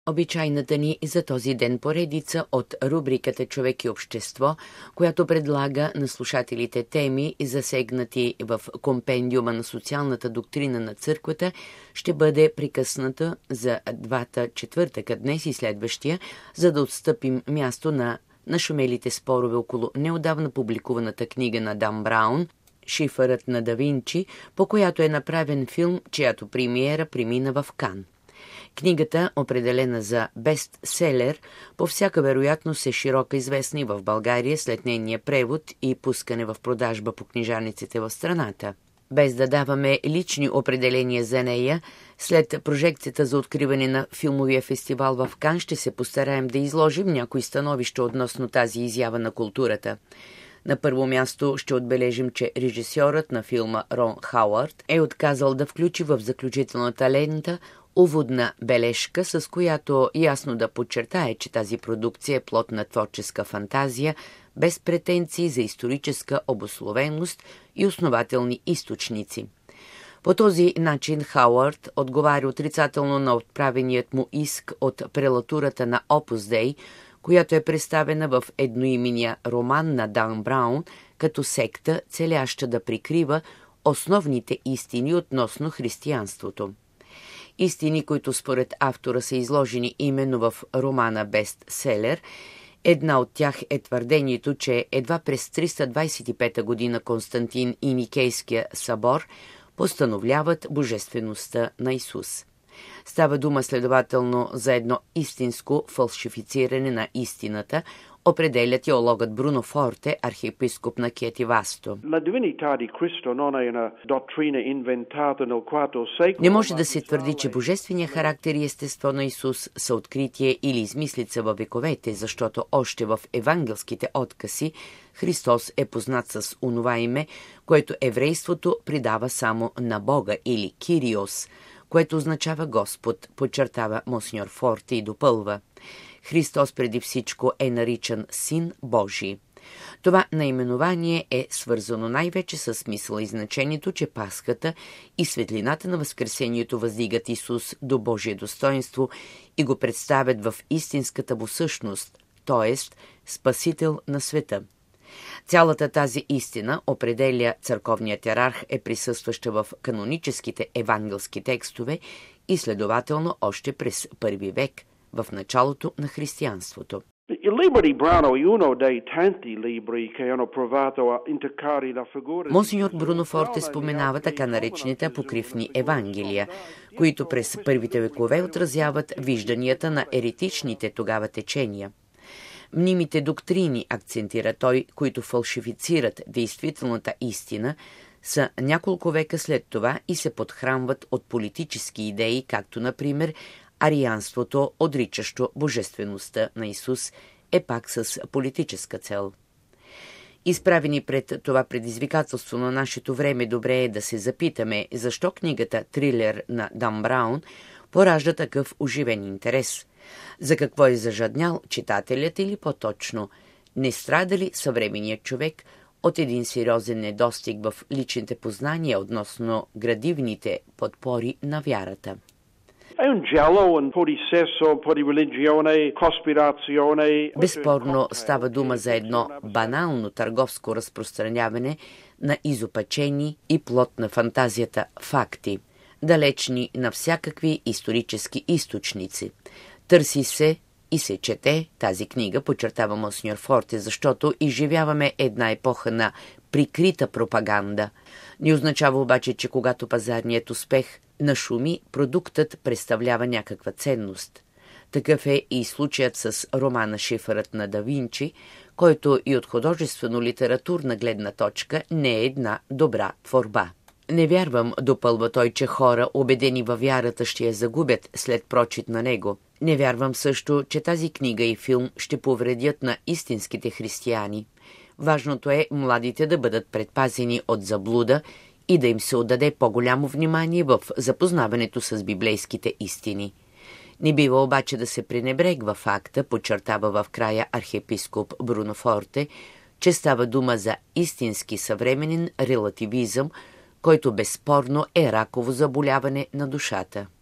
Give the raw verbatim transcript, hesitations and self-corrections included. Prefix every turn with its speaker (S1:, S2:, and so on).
S1: Обичайната ни за този ден поредица от рубриката «Човек и общество», която предлага на слушателите теми, засегнати в компендиума на социалната доктрина на църквата, ще бъде прекъсната за двата четвъртъка, днес и следващия, за да отстъпим място на нашумелите спорове около неодавна публикуваната книга на Дан Браун «Шифърът на Да Винчи», по която е направен филм, чиято премиера премина в Кан. Книгата, определена за бестселер, по всяка вероятност е широко известна и в България след нейния превод и пускане в продажба по книжарниците в страната. Без да даваме лични определения за нея, след прожекцията за откриване на филмовия фестивал в Кан ще се постараем да изложим някои становища относно тази изява на културата. На първо място ще отбележим, че режисьорът на филма Рон Хауърд е отказал да включи в заключителната лента уводна бележка, с която ясно да подчертае, че тази продукция е плод на творческа фантазия, без претенции за историческа обусловеност и основателни източници. По този начин Хауърд отговаря отрицателно на отправеният му иск от прелатурата на Opus Dei, която е представена в едноименния роман на Дан Браун като секта, целяща да прикрива основните истини относно християнството. Истини, които според автора са изложени именно в романа бестселер. Една от тях е твърдението, че едва през триста двадесет и пета година Константин и Никейския събор постановляват божествеността на Исус. Става дума следователно за едно истинско фалшифициране на истината, определя теологът Бруно Форте, архиепископ на Киетивасто. Не може да се твърди, че божественият характер и естество на Исус са откритие или измислица във вековете, защото още в евангелските откази Христос е познат с онова име, което еврейството придава само на Бога, или Кириос, което означава Господ, подчертава монсеньор Форте и допълва. Христос преди всичко е наричан Син Божий. Това наименование е свързано най-вече с смисъла и значението, че Пасхата и светлината на Възкресението въздигат Исус до Божие достоинство и го представят в истинската му същност, т.е. Спасител на света. Цялата тази истина, определя църковният йерарх, е присъстваща в каноническите евангелски текстове и следователно още през първи век, в началото на християнството. Монсеньор Бруно Форте споменава така наречените апокрифни евангелия, които през първите векове отразяват вижданията на еретичните тогава течения. Мнимите доктрини, акцентира той, които фалшифицират действителната истина, са няколко века след това и се подхранват от политически идеи, както например арианството, отричащо божествеността на Исус, е пак с политическа цел. Изправени пред това предизвикателство на нашето време, добре е да се запитаме, защо книгата «Трилер» на Дан Браун поражда такъв оживен интерес. За какво е зажаднял читателят или по-точно, не страда ли съвременният човек от един сериозен недостиг в личните познания относно градивните подпори на вярата? Безспорно става дума за едно банално търговско разпространяване на изопачени и плод на фантазията факти, далечни на всякакви исторически източници. Търси се и се чете тази книга, подчертава монсеньор Форте, защото изживяваме една епоха на прикрита пропаганда. Не означава обаче, че когато пазарният успех нашуми, продуктът представлява някаква ценност. Такъв е и случаят с романа «Шифърът на Да Винчи», който и от художествено-литературна гледна точка не е една добра творба. Не вярвам, допълва той, че хора, убедени във вярата, ще я загубят след прочит на него. Не вярвам също, че тази книга и филм ще повредят на истинските християни. Важното е младите да бъдат предпазени от заблуда и да им се отдаде по-голямо внимание в запознаването с библейските истини. Не бива обаче да се пренебрегва факта, подчертава в края архиепископ Бруно Форте, че става дума за истински съвременен релативизъм, който безспорно е раково заболяване на душата.